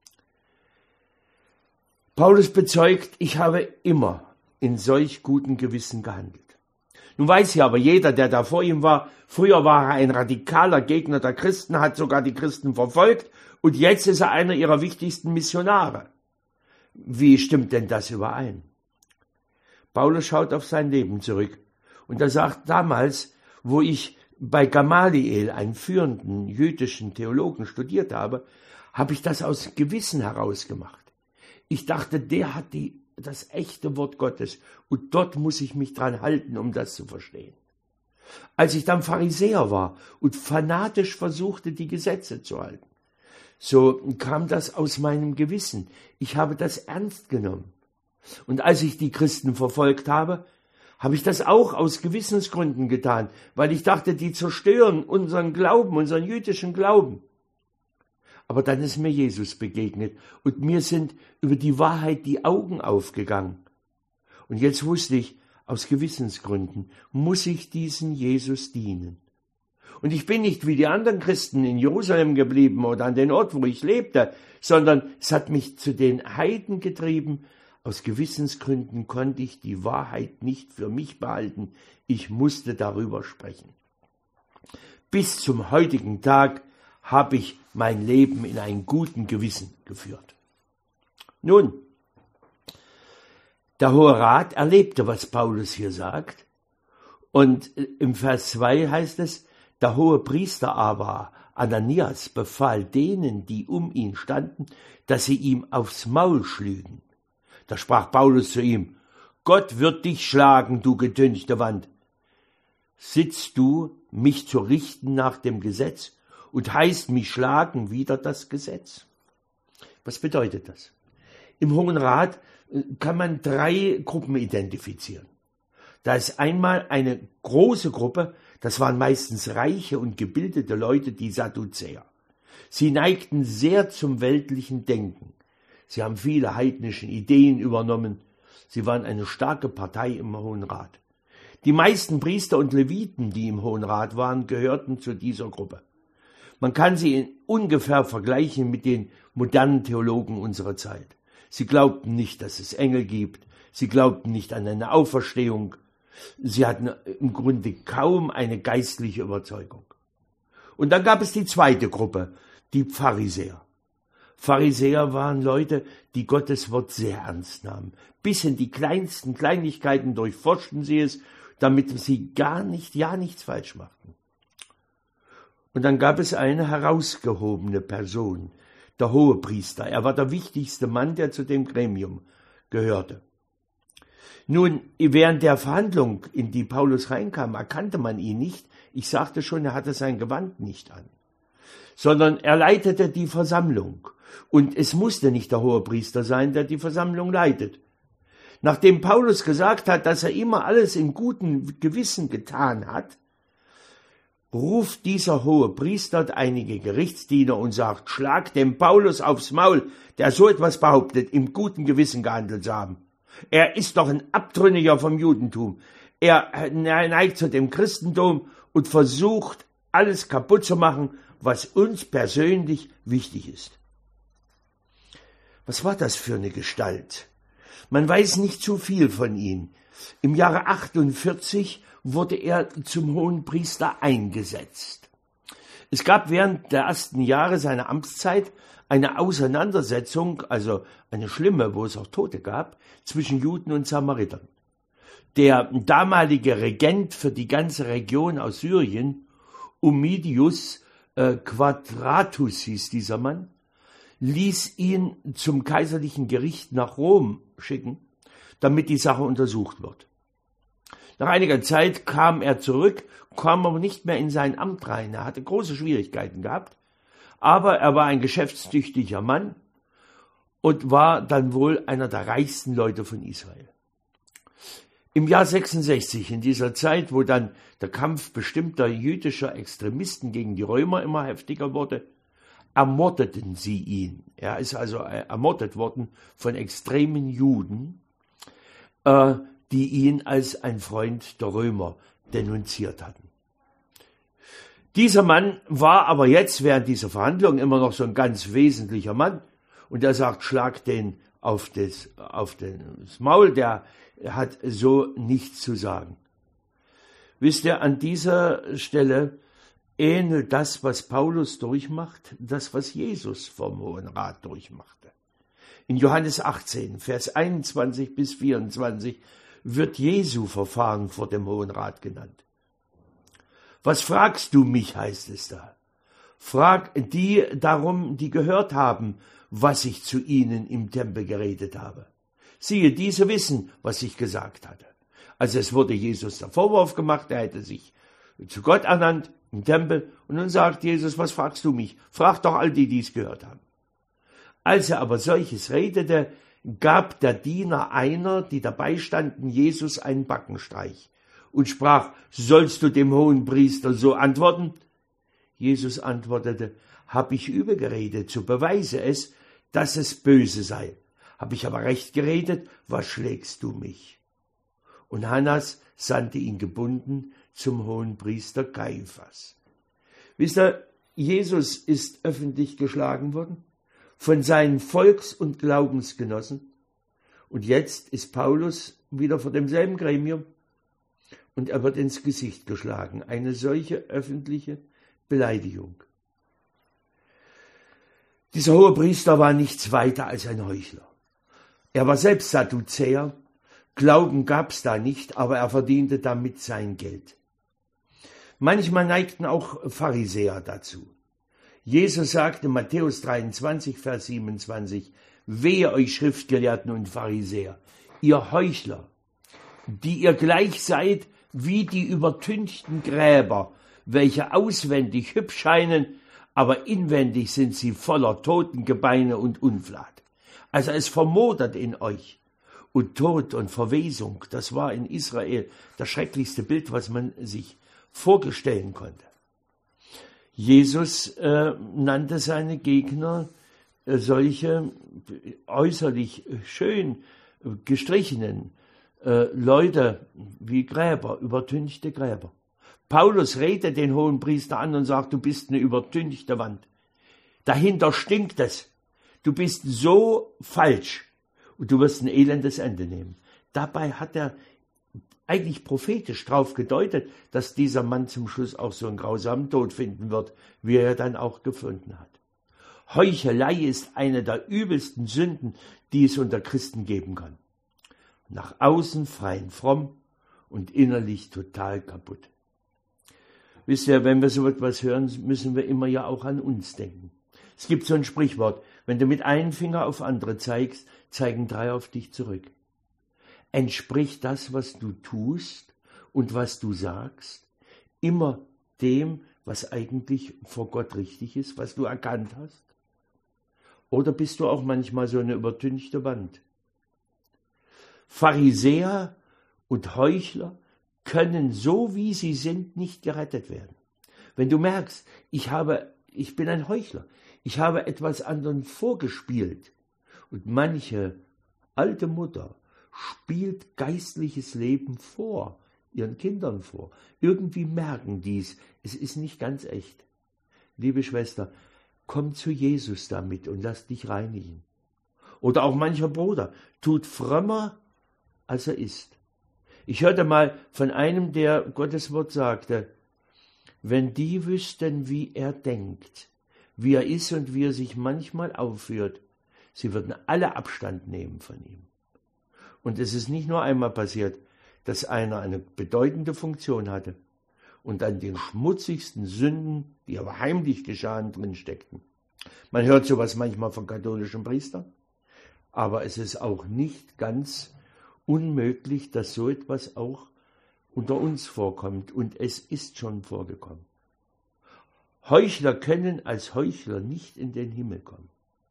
Paulus bezeugt, ich habe immer in solch gutem Gewissen gehandelt. Nun weiß ja aber jeder, der da vor ihm war, früher war er ein radikaler Gegner der Christen, hat sogar die Christen verfolgt und jetzt ist er einer ihrer wichtigsten Missionare. Wie stimmt denn das überein? Paulus schaut auf sein Leben zurück und er sagt, damals, wo ich bei Gamaliel, einen führenden jüdischen Theologen, studiert habe, habe ich das aus Gewissen heraus gemacht. Ich dachte, der hat die, das echte Wort Gottes und dort muss ich mich dran halten, um das zu verstehen. Als ich dann Pharisäer war und fanatisch versuchte, die Gesetze zu halten, so kam das aus meinem Gewissen. Ich habe das ernst genommen. Und als ich die Christen verfolgt habe, habe ich das auch aus Gewissensgründen getan, weil ich dachte, die zerstören unseren Glauben, unseren jüdischen Glauben. Aber dann ist mir Jesus begegnet und mir sind über die Wahrheit die Augen aufgegangen. Und jetzt wusste ich, aus Gewissensgründen muss ich diesen Jesus dienen. Und ich bin nicht wie die anderen Christen in Jerusalem geblieben oder an den Ort, wo ich lebte, sondern es hat mich zu den Heiden getrieben. Aus Gewissensgründen konnte ich die Wahrheit nicht für mich behalten. Ich musste darüber sprechen. Bis zum heutigen Tag habe ich mein Leben in einem guten Gewissen geführt. Nun, der Hohe Rat erlebte, was Paulus hier sagt. Und im Vers zwei heißt es, der hohe Priester aber, Ananias, befahl denen, die um ihn standen, dass sie ihm aufs Maul schlügen. Da sprach Paulus zu ihm, Gott wird dich schlagen, du getünchte Wand. Sitzt du, mich zu richten nach dem Gesetz und heißt mich schlagen wider das Gesetz? Was bedeutet das? Im Hohen Rat kann man drei Gruppen identifizieren. Da ist einmal eine große Gruppe, das waren meistens reiche und gebildete Leute, die Sadduzäer. Sie neigten sehr zum weltlichen Denken. Sie haben viele heidnische Ideen übernommen. Sie waren eine starke Partei im Hohen Rat. Die meisten Priester und Leviten, die im Hohen Rat waren, gehörten zu dieser Gruppe. Man kann sie in ungefähr vergleichen mit den modernen Theologen unserer Zeit. Sie glaubten nicht, dass es Engel gibt. Sie glaubten nicht an eine Auferstehung. Sie hatten im Grunde kaum eine geistliche Überzeugung. Und dann gab es die zweite Gruppe, die Pharisäer. Pharisäer waren Leute, die Gottes Wort sehr ernst nahmen. Bis in die kleinsten Kleinigkeiten durchforschten sie es, damit sie gar nicht, ja nichts falsch machten. Und dann gab es eine herausgehobene Person, der Hohepriester. Er war der wichtigste Mann, der zu dem Gremium gehörte. Nun, während der Verhandlung, in die Paulus reinkam, erkannte man ihn nicht. Ich sagte schon, er hatte sein Gewand nicht an, sondern er leitete die Versammlung. Und es musste nicht der Hohepriester sein, der die Versammlung leitet. Nachdem Paulus gesagt hat, dass er immer alles in gutem Gewissen getan hat, ruft dieser Hohepriester einige Gerichtsdiener und sagt, schlag dem Paulus aufs Maul, der so etwas behauptet, im guten Gewissen gehandelt zu haben. Er ist doch ein Abtrünniger vom Judentum. Er neigt zu dem Christentum und versucht, alles kaputt zu machen, was uns persönlich wichtig ist. Was war das für eine Gestalt? Man weiß nicht zu viel von ihm. Im Jahre achtundvierzig wurde er zum Hohenpriester eingesetzt. Es gab während der ersten Jahre seiner Amtszeit eine Auseinandersetzung, also eine schlimme, wo es auch Tote gab, zwischen Juden und Samaritern. Der damalige Regent für die ganze Region aus Syrien, Ummidius äh, Quadratus hieß dieser Mann, ließ ihn zum kaiserlichen Gericht nach Rom schicken, damit die Sache untersucht wird. Nach einiger Zeit kam er zurück, kam aber nicht mehr in sein Amt rein. Er hatte große Schwierigkeiten gehabt, aber er war ein geschäftstüchtiger Mann und war dann wohl einer der reichsten Leute von Israel. Im Jahr sechsundsechzig, in dieser Zeit, wo dann der Kampf bestimmter jüdischer Extremisten gegen die Römer immer heftiger wurde, ermordeten sie ihn. Er ist also ermordet worden von extremen Juden, äh, die ihn als ein Freund der Römer denunziert hatten. Dieser Mann war aber jetzt während dieser Verhandlung immer noch so ein ganz wesentlicher Mann und er sagt, schlag den auf das, auf das Maul, der hat so nichts zu sagen. Wisst ihr, an dieser Stelle ähnelt das, was Paulus durchmacht, das, was Jesus vom Hohen Rat durchmachte. In Johannes achtzehn, Vers einundzwanzig bis vierundzwanzig wird Jesu Verfahren vor dem Hohen Rat genannt. Was fragst du mich, heißt es da. Frag die darum, die gehört haben, was ich zu ihnen im Tempel geredet habe. Siehe, diese wissen, was ich gesagt hatte. Also es wurde Jesus der Vorwurf gemacht, er hätte sich zu Gott ernannt im Tempel. Und nun sagt Jesus, was fragst du mich? Frag doch all die, die es gehört haben. Als er aber solches redete, gab der Diener einer, die dabei standen, Jesus einen Backenstreich und sprach, sollst du dem Hohenpriester so antworten? Jesus antwortete, Habe ich übel geredet, so beweise es, dass es böse sei. Habe ich aber recht geredet, was schlägst du mich? Und Hannas sandte ihn gebunden zum Hohenpriester Kaiphas. Wisst ihr, Jesus ist öffentlich geschlagen worden von seinen Volks- und Glaubensgenossen. Und jetzt ist Paulus wieder vor demselben Gremium und er wird ins Gesicht geschlagen. Eine solche öffentliche Beleidigung. Dieser Hohepriester war nichts weiter als ein Heuchler. Er war selbst Sadduzäer, Glauben gab's da nicht, aber er verdiente damit sein Geld. Manchmal neigten auch Pharisäer dazu. Jesus sagte in Matthäus dreiundzwanzig, Vers siebenundzwanzig, wehe euch Schriftgelehrten und Pharisäer, ihr Heuchler, die ihr gleich seid wie die übertünchten Gräber, welche auswendig hübsch scheinen, aber inwendig sind sie voller Totengebeine und Unflat. Also es vermodert in euch. Und Tod und Verwesung, das war in Israel das schrecklichste Bild, was man sich vorstellen konnte. Jesus äh, nannte seine Gegner äh, solche äußerlich schön äh, gestrichenen äh, Leute wie Gräber, übertünchte Gräber. Paulus redet den Hohenpriester an und sagt, du bist eine übertünchte Wand. Dahinter stinkt es. Du bist so falsch und du wirst ein elendes Ende nehmen. Dabei hat er eigentlich prophetisch darauf gedeutet, dass dieser Mann zum Schluss auch so einen grausamen Tod finden wird, wie er dann auch gefunden hat. Heuchelei ist eine der übelsten Sünden, die es unter Christen geben kann. Nach außen fein fromm und innerlich total kaputt. Wisst ihr, wenn wir so etwas hören, müssen wir immer ja auch an uns denken. Es gibt so ein Sprichwort, wenn du mit einem Finger auf andere zeigst, zeigen drei auf dich zurück. Entspricht das, was du tust und was du sagst, immer dem, was eigentlich vor Gott richtig ist, was du erkannt hast? Oder bist du auch manchmal so eine übertünchte Wand? Pharisäer und Heuchler können, so wie sie sind, nicht gerettet werden. Wenn du merkst, ich habe, ich bin ein Heuchler, ich habe etwas anderen vorgespielt und manche alte Mutter spielt geistliches Leben vor, ihren Kindern vor. Irgendwie merken dies, es ist nicht ganz echt. Liebe Schwester, komm zu Jesus damit und lass dich reinigen. Oder auch mancher Bruder tut frömmer, als er ist. Ich hörte mal von einem, der Gottes Wort sagte, wenn die wüssten, wie er denkt, wie er ist und wie er sich manchmal aufführt, sie würden alle Abstand nehmen von ihm. Und es ist nicht nur einmal passiert, dass einer eine bedeutende Funktion hatte und an den schmutzigsten Sünden, die aber heimlich geschahen, drin steckten. Man hört sowas manchmal von katholischen Priestern, aber es ist auch nicht ganz unmöglich, dass so etwas auch unter uns vorkommt, und es ist schon vorgekommen. Heuchler können als Heuchler nicht in den Himmel kommen.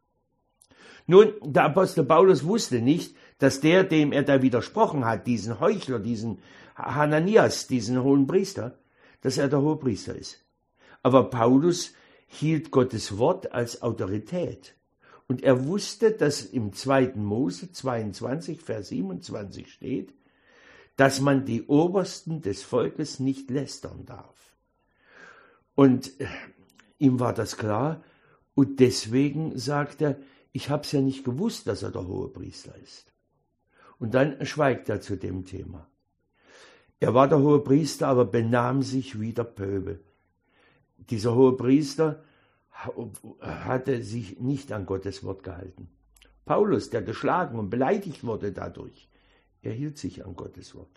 Nun, der Apostel Paulus wusste nicht, dass der, dem er da widersprochen hat, diesen Heuchler, diesen Hananias, diesen Hohenpriester, dass er der Hohepriester ist. Aber Paulus hielt Gottes Wort als Autorität. Und er wusste, dass im zweiten Mose zweiundzwanzig, Vers siebenundzwanzig steht, dass man die Obersten des Volkes nicht lästern darf. Und ihm war das klar, und deswegen sagt er, ich habe es ja nicht gewusst, dass er der Hohepriester ist. Und dann schweigt er zu dem Thema. Er war der Hohepriester, aber benahm sich wie der Pöbel. Dieser Hohepriester hatte sich nicht an Gottes Wort gehalten. Paulus, der geschlagen und beleidigt wurde dadurch, er hielt sich an Gottes Wort.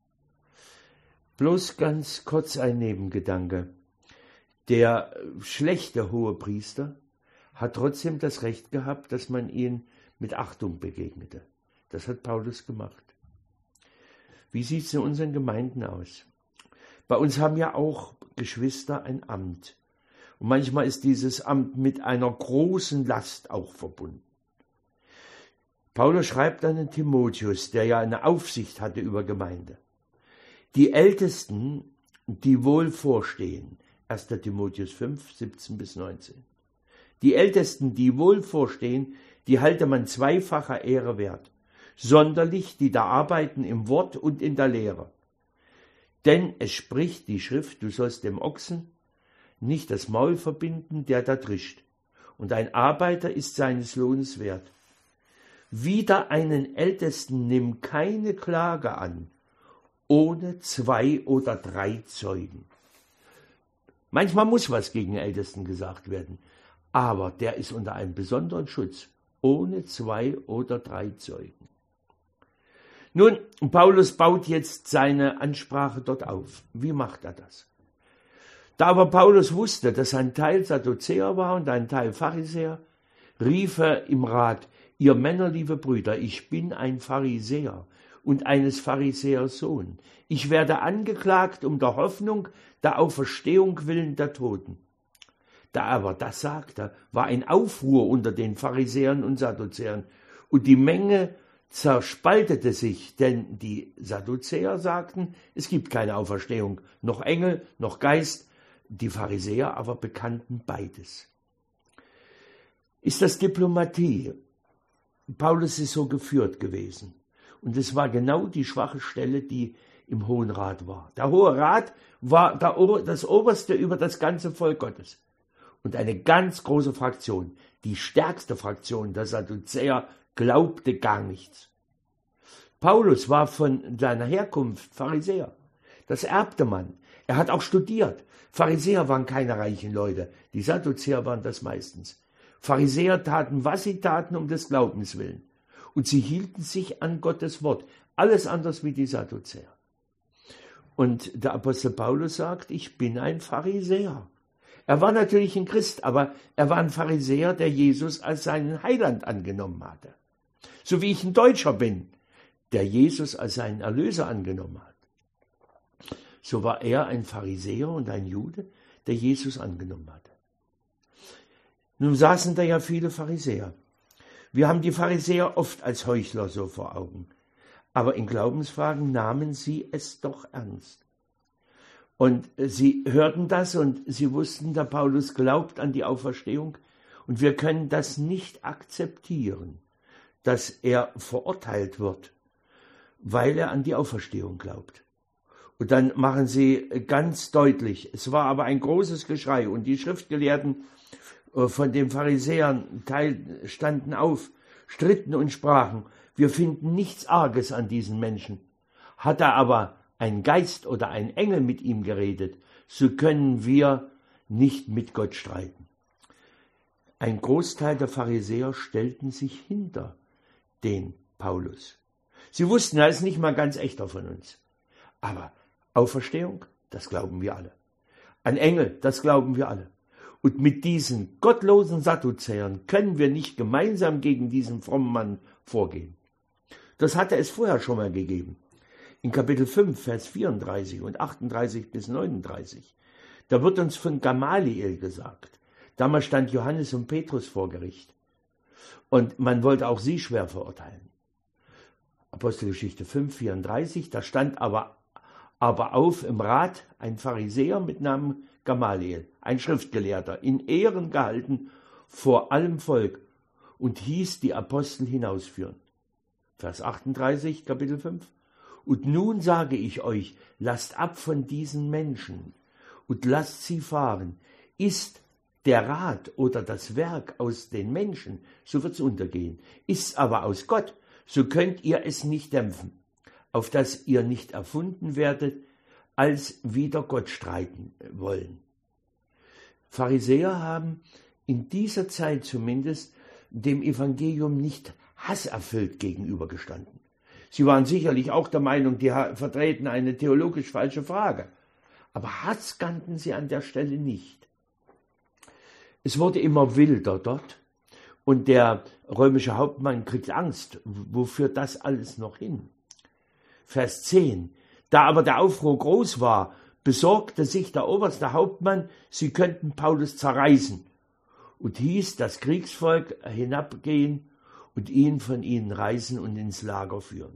Bloß ganz kurz ein Nebengedanke. Der schlechte Hohepriester hat trotzdem das Recht gehabt, dass man ihn mit Achtung begegnete. Das hat Paulus gemacht. Wie sieht es in unseren Gemeinden aus? Bei uns haben ja auch Geschwister ein Amt. Und manchmal ist dieses Amt mit einer großen Last auch verbunden. Paulus schreibt an den Timotheus, der ja eine Aufsicht hatte über Gemeinde. Die Ältesten, die wohl vorstehen, erster Timotheus fünf, siebzehn bis neunzehn. Die Ältesten, die wohl vorstehen, die halte man zweifacher Ehre wert, sonderlich die da arbeiten im Wort und in der Lehre. Denn es spricht die Schrift, du sollst dem Ochsen nicht das Maul verbinden, der da drischt, und ein Arbeiter ist seines Lohnes wert. Wider einen Ältesten nimm keine Klage an, ohne zwei oder drei Zeugen. Manchmal muss was gegen Ältesten gesagt werden, aber der ist unter einem besonderen Schutz, ohne zwei oder drei Zeugen. Nun, Paulus baut jetzt seine Ansprache dort auf. Wie macht er das? Da aber Paulus wusste, dass ein Teil Sadduzäer war und ein Teil Pharisäer, rief er im Rat, ihr Männer, liebe Brüder, ich bin ein Pharisäer und eines Pharisäers Sohn. Ich werde angeklagt um der Hoffnung der Auferstehung willen der Toten. Da aber das sagte, war ein Aufruhr unter den Pharisäern und Sadduzäern, und die Menge zerspaltete sich, denn die Sadduzäer sagten, es gibt keine Auferstehung, noch Engel, noch Geist, die Pharisäer aber bekannten beides. Ist das Diplomatie? Paulus ist so geführt gewesen. Und es war genau die schwache Stelle, die im Hohen Rat war. Der Hohe Rat war das Oberste über das ganze Volk Gottes. Und eine ganz große Fraktion, die stärkste Fraktion der Sadduzäer, glaubte gar nichts. Paulus war von seiner Herkunft Pharisäer. Das erbte man. Er hat auch studiert. Pharisäer waren keine reichen Leute. Die Sadduzäer waren das meistens. Pharisäer taten, was sie taten, um des Glaubens willen. Und sie hielten sich an Gottes Wort. Alles anders wie die Sadduzäer. Und der Apostel Paulus sagt, ich bin ein Pharisäer. Er war natürlich ein Christ, aber er war ein Pharisäer, der Jesus als seinen Heiland angenommen hatte. So wie ich ein Deutscher bin, der Jesus als seinen Erlöser angenommen hat. So war er ein Pharisäer und ein Jude, der Jesus angenommen hatte. Nun saßen da ja viele Pharisäer. Wir haben die Pharisäer oft als Heuchler so vor Augen. Aber in Glaubensfragen nahmen sie es doch ernst. Und sie hörten das und sie wussten, der Paulus glaubt an die Auferstehung. Und wir können das nicht akzeptieren, dass er verurteilt wird, weil er an die Auferstehung glaubt. Und dann machen sie ganz deutlich, es war aber ein großes Geschrei und die Schriftgelehrten von den Pharisäern standen auf, stritten und sprachen, wir finden nichts Arges an diesen Menschen. Hat er aber ein Geist oder ein Engel mit ihm geredet, so können wir nicht mit Gott streiten. Ein Großteil der Pharisäer stellten sich hinter den Paulus. Sie wussten, er ist nicht mal ganz echter von uns. Aber Auferstehung, das glauben wir alle. An Engel, das glauben wir alle. Und mit diesen gottlosen Sadduzäern können wir nicht gemeinsam gegen diesen frommen Mann vorgehen. Das hatte es vorher schon mal gegeben. In Kapitel fünf, Vers vierunddreißig und achtunddreißig bis neununddreißig. Da wird uns von Gamaliel gesagt. Damals stand Johannes und Petrus vor Gericht. Und man wollte auch sie schwer verurteilen. Apostelgeschichte fünf, vierunddreißig, da stand aber, aber auf im Rat ein Pharisäer mit Namen Gamaliel, ein Schriftgelehrter, in Ehren gehalten vor allem Volk und hieß die Apostel hinausführen. Vers achtunddreißig, Kapitel fünf. Und nun sage ich euch, lasst ab von diesen Menschen und lasst sie fahren. Ist der Rat oder das Werk aus den Menschen, so wird's untergehen. Ist's aber aus Gott, so könnt ihr es nicht dämpfen, auf dass ihr nicht erfunden werdet, als wider Gott streiten wollen. Pharisäer haben in dieser Zeit zumindest dem Evangelium nicht hasserfüllt gegenübergestanden. Sie waren sicherlich auch der Meinung, die vertreten eine theologisch falsche Frage. Aber Hass kannten sie an der Stelle nicht. Es wurde immer wilder dort und der römische Hauptmann kriegt Angst. Wo führt das alles noch hin? Vers zehn. Da aber der Aufruhr groß war, besorgte sich der oberste Hauptmann, sie könnten Paulus zerreißen und hieß das Kriegsvolk hinabgehen und ihn von ihnen reißen und ins Lager führen.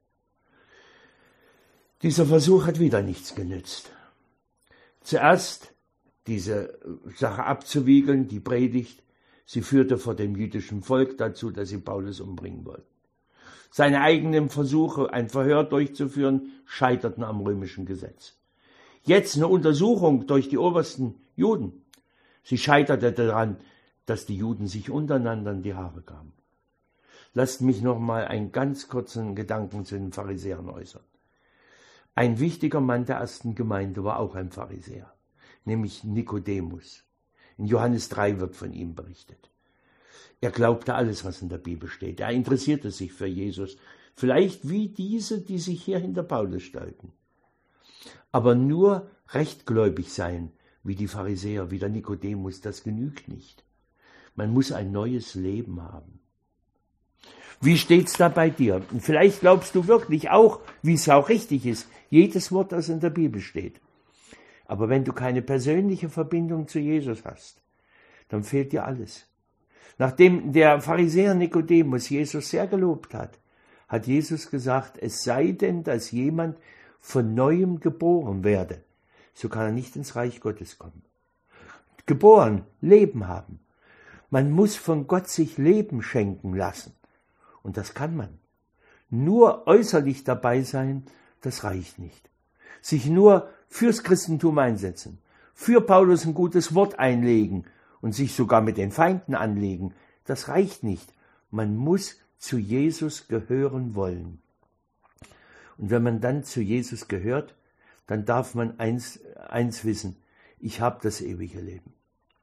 Dieser Versuch hat wieder nichts genützt. Zuerst diese Sache abzuwiegeln, die Predigt, Sie führte vor dem jüdischen Volk dazu, dass sie Paulus umbringen wollten. Seine eigenen Versuche, ein Verhör durchzuführen, scheiterten am römischen Gesetz. Jetzt eine Untersuchung durch die obersten Juden. Sie scheiterte daran, dass die Juden sich untereinander in die Haare gaben. Lasst mich noch mal einen ganz kurzen Gedanken zu den Pharisäern äußern. Ein wichtiger Mann der ersten Gemeinde war auch ein Pharisäer, nämlich Nikodemus. In Johannes drei wird von ihm berichtet. Er glaubte alles, was in der Bibel steht. Er interessierte sich für Jesus, vielleicht wie diese, die sich hier hinter Paulus stellten. Aber nur rechtgläubig sein, wie die Pharisäer, wie der Nikodemus, das genügt nicht. Man muss ein neues Leben haben. Wie steht's da bei dir? Und vielleicht glaubst du wirklich auch, wie es auch richtig ist, jedes Wort, das in der Bibel steht. Aber wenn du keine persönliche Verbindung zu Jesus hast, dann fehlt dir alles. Nachdem der Pharisäer Nikodemus Jesus sehr gelobt hat, hat Jesus gesagt, es sei denn, dass jemand von Neuem geboren werde, so kann er nicht ins Reich Gottes kommen. Geboren, Leben haben. Man muss von Gott sich Leben schenken lassen. Und das kann man. Nur äußerlich dabei sein, das reicht nicht. Sich nur fürs Christentum einsetzen, für Paulus ein gutes Wort einlegen und sich sogar mit den Feinden anlegen, das reicht nicht. Man muss zu Jesus gehören wollen. Und wenn man dann zu Jesus gehört, dann darf man eins, eins wissen, ich habe das ewige Leben.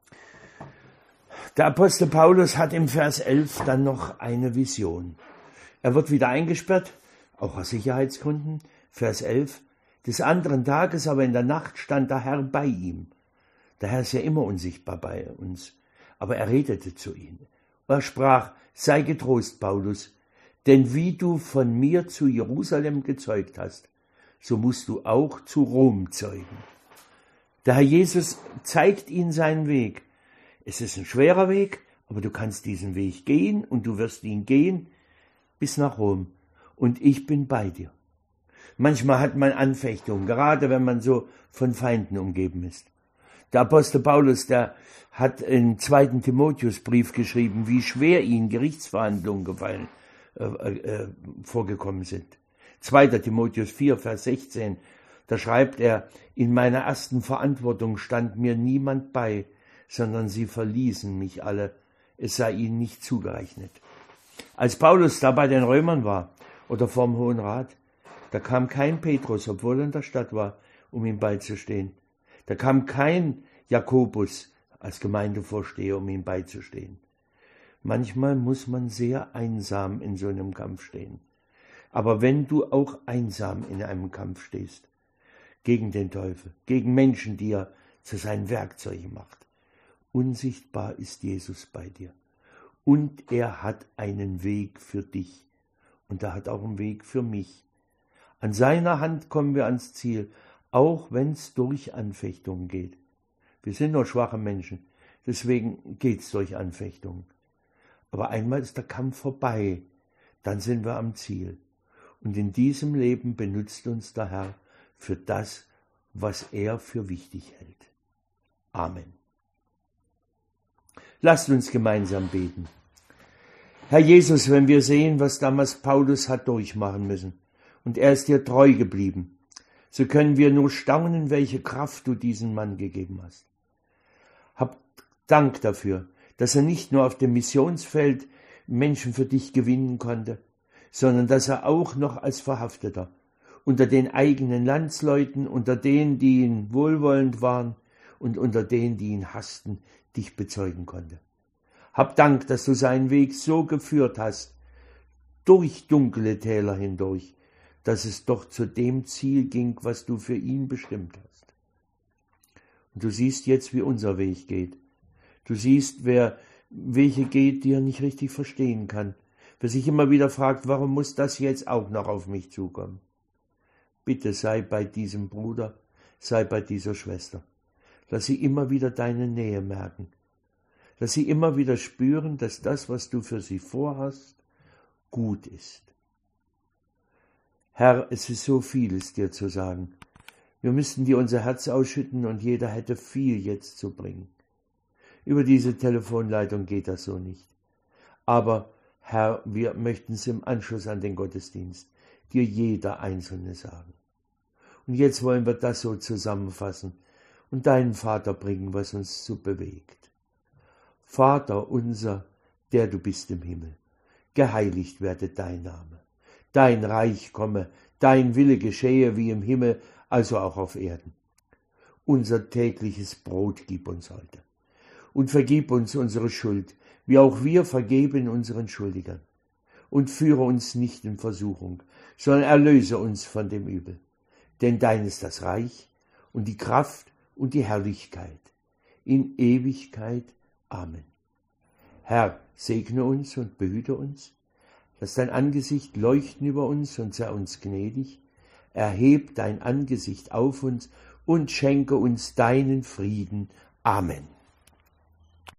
Der Apostel Paulus hat im Vers elf dann noch eine Vision. Er wird wieder eingesperrt, auch aus Sicherheitsgründen. Vers elf, des anderen Tages aber in der Nacht stand der Herr bei ihm. Der Herr ist ja immer unsichtbar bei uns, aber er redete zu ihm. Er sprach, sei getrost, Paulus, denn wie du von mir zu Jerusalem gezeugt hast, so musst du auch zu Rom zeugen. Der Herr Jesus zeigt ihnen seinen Weg. Es ist ein schwerer Weg, aber du kannst diesen Weg gehen und du wirst ihn gehen bis nach Rom. Und ich bin bei dir. Manchmal hat man Anfechtungen, gerade wenn man so von Feinden umgeben ist. Der Apostel Paulus, der hat im zweiten Timotheusbrief geschrieben, wie schwer ihm Gerichtsverhandlungen gefallen, äh, äh, vorgekommen sind. zweiter Timotheus vier, Vers sechzehn, da schreibt er, in meiner ersten Verantwortung stand mir niemand bei, sondern sie verließen mich alle, es sei ihnen nicht zugerechnet. Als Paulus da bei den Römern war oder vorm Hohen Rat, da kam kein Petrus, obwohl er in der Stadt war, um ihm beizustehen. Da kam kein Jakobus als Gemeindevorsteher, um ihm beizustehen. Manchmal muss man sehr einsam in so einem Kampf stehen. Aber wenn du auch einsam in einem Kampf stehst, gegen den Teufel, gegen Menschen, die er zu seinen Werkzeugen macht, unsichtbar ist Jesus bei dir. Und er hat einen Weg für dich. Und er hat auch einen Weg für mich. An seiner Hand kommen wir ans Ziel, auch wenn es durch Anfechtungen geht. Wir sind nur schwache Menschen, deswegen geht's durch Anfechtungen. Aber einmal ist der Kampf vorbei, dann sind wir am Ziel. Und in diesem Leben benutzt uns der Herr für das, was er für wichtig hält. Amen. Lasst uns gemeinsam beten. Herr Jesus, wenn wir sehen, was damals Paulus hat durchmachen müssen, und er ist dir treu geblieben, so können wir nur staunen, welche Kraft du diesem Mann gegeben hast. Hab Dank dafür, dass er nicht nur auf dem Missionsfeld Menschen für dich gewinnen konnte, sondern dass er auch noch als Verhafteter unter den eigenen Landsleuten, unter denen, die ihn wohlwollend waren und unter denen, die ihn hassten, dich bezeugen konnte. Hab Dank, dass du seinen Weg so geführt hast, durch dunkle Täler hindurch, dass es doch zu dem Ziel ging, was du für ihn bestimmt hast. Und du siehst jetzt, wie unser Weg geht. Du siehst, wer Wege geht, die er nicht richtig verstehen kann, wer sich immer wieder fragt, warum muss das jetzt auch noch auf mich zukommen? Bitte sei bei diesem Bruder, sei bei dieser Schwester. Lass sie immer wieder deine Nähe merken. Lass sie immer wieder spüren, dass das, was du für sie vorhast, gut ist. Herr, es ist so vieles dir zu sagen. Wir müssten dir unser Herz ausschütten und jeder hätte viel jetzt zu bringen. Über diese Telefonleitung geht das so nicht. Aber Herr, wir möchten es im Anschluss an den Gottesdienst dir jeder Einzelne sagen. Und jetzt wollen wir das so zusammenfassen und deinen Vater bringen, was uns so bewegt. Vater unser, der du bist im Himmel, geheiligt werde dein Name. Dein Reich komme, dein Wille geschehe wie im Himmel, also auch auf Erden. Unser tägliches Brot gib uns heute. Und vergib uns unsere Schuld, wie auch wir vergeben unseren Schuldigern. Und führe uns nicht in Versuchung, sondern erlöse uns von dem Übel. Denn dein ist das Reich und die Kraft und die Herrlichkeit in Ewigkeit. Amen. Herr, segne uns und behüte uns. Lass dein Angesicht leuchten über uns und sei uns gnädig. Erheb dein Angesicht auf uns und schenke uns deinen Frieden. Amen.